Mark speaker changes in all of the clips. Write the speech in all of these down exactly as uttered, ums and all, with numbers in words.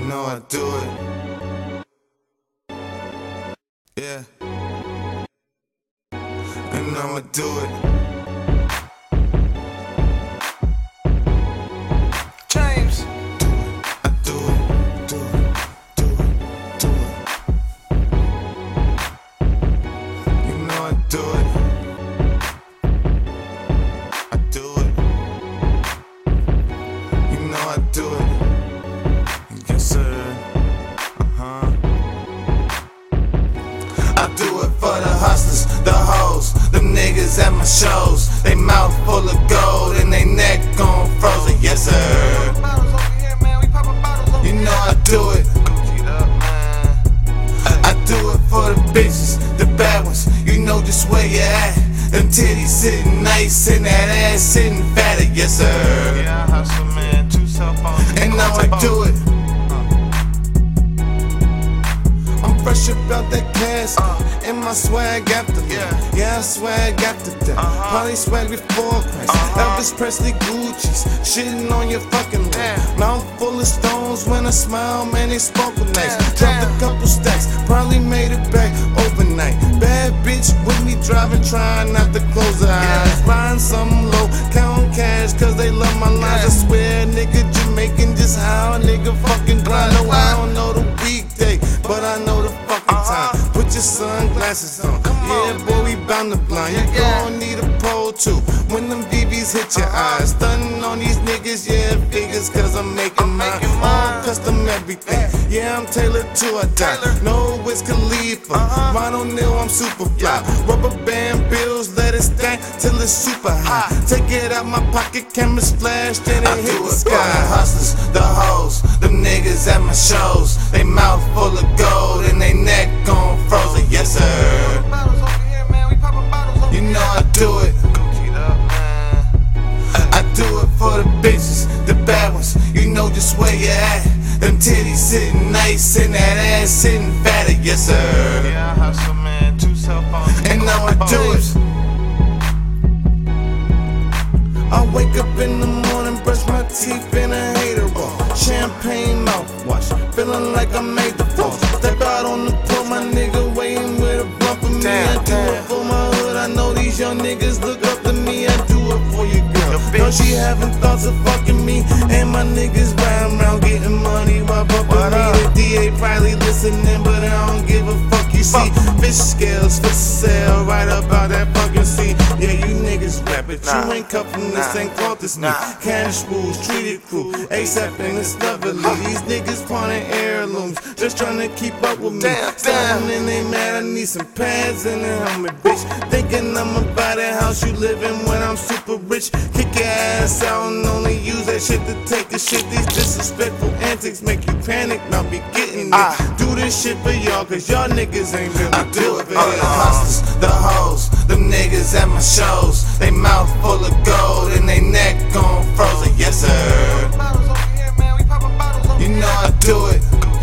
Speaker 1: know I do it. Yeah. And I'ma do it.
Speaker 2: James.
Speaker 1: I do it, do it, do it, do it. You know I do it. I do it. You know I do it. Yes sir. Uh-huh. I do it for the hustlers, the hoes, the niggas at my shows. They mouth full of gold and they neck on frozen. Yes sir. You know I do it. I do it for the bitches, the bad ones. You know just where you at. Them titties sitting nice and that ass sitting fatter. Yes sir.
Speaker 2: Yeah, I hustle, man. Two cell phones.
Speaker 1: And now I do it. I'm fresh about that cash, uh, and my swag after me.
Speaker 2: Yeah,
Speaker 1: yeah I swag after that. Uh-huh. Probably swag before Christ. Uh-huh. Elvis Presley Gucci's, shitting on your fucking lip.
Speaker 2: Yeah.
Speaker 1: Mouth full of stones when I smile, man, they sparkle nice. Dropped a couple stacks, probably made it back overnight. Bad bitch with me driving, trying not to close her eyes. Riding something low, counting cash, cause they love my lines. I swear, nigga, Jamaican, just how a nigga fucking grind. No, I don't know the weekday, but I know the fucking time. Put your sunglasses on, yeah, boy, we bound to blind. You gon' need a pole too when them V Vs hit your eyes. Stunning on these niggas, yeah, figures, cause I'm making mine. All custom everything, yeah, I'm tailored to a die. No, it's Khalifa, Ryan O'Neal, I'm super fly. Rubber band bills, let it stank till it's super high. Take it out my pocket, cameras flash, then it hit the sky. Hustlers, the hoes, them niggas at my shows. They mouth full of gold and they neck on frozen. Yes sir. You know I do it. I do it for the bitches, the bad ones. You know just where you at. Them titties sitting nice and that ass sitting fatter. Yes sir.
Speaker 2: Yeah, I hustle, man. Two cell phones.
Speaker 1: And now I do it. I wake up in the morning, brush my teeth in a hater roll. Champagne mouthwash, feeling like I made the floor. Step out on the floor, my nigga waiting with a bump for me. I do it for my hood, I know these young niggas look up to me. I do it for your girl. No, she having thoughts of fucking me, and my niggas riding around getting money while bumping me. The D A probably listening, but I don't give a fuck. You see, fish scales for sale, right about that fucking seat. Yeah, you niggas rap it, you ain't cut from the same cloth as me. Cash rules, treated crew, ASAP and it's lovely. These niggas wanting heirlooms, just trying to keep up with me. Standing and they mad, I need some pads and a helmet, bitch. Thinking I'ma buy that house you live in when I'm super rich. Kick your ass out and only use that shit to take a shit. These disrespectful antics make you panic, now be getting it. Do this shit for y'all, cause y'all niggas ain't really I do it for the hustlers, the hoes, them niggas at my shows. They mouth full of gold and they neck on frozen. Yes sir. You know I do it.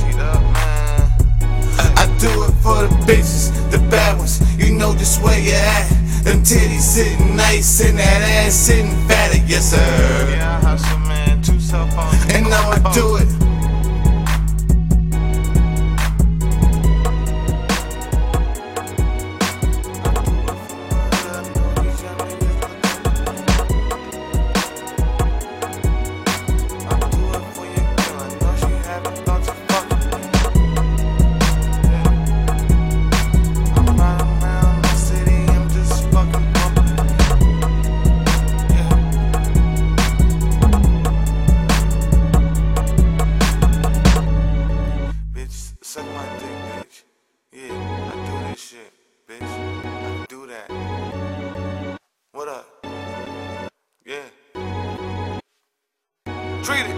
Speaker 1: I do it for the bitches, the bad ones. You know just where you at. Them titties sitting nice and that ass sitting fatter. Yes sir.
Speaker 2: Yeah, I hustle, man. Two cell phones.
Speaker 1: And now I do it.
Speaker 2: Suck my dick, bitch. Yeah, I do this shit, bitch. I do that. What up? Yeah. Treat it.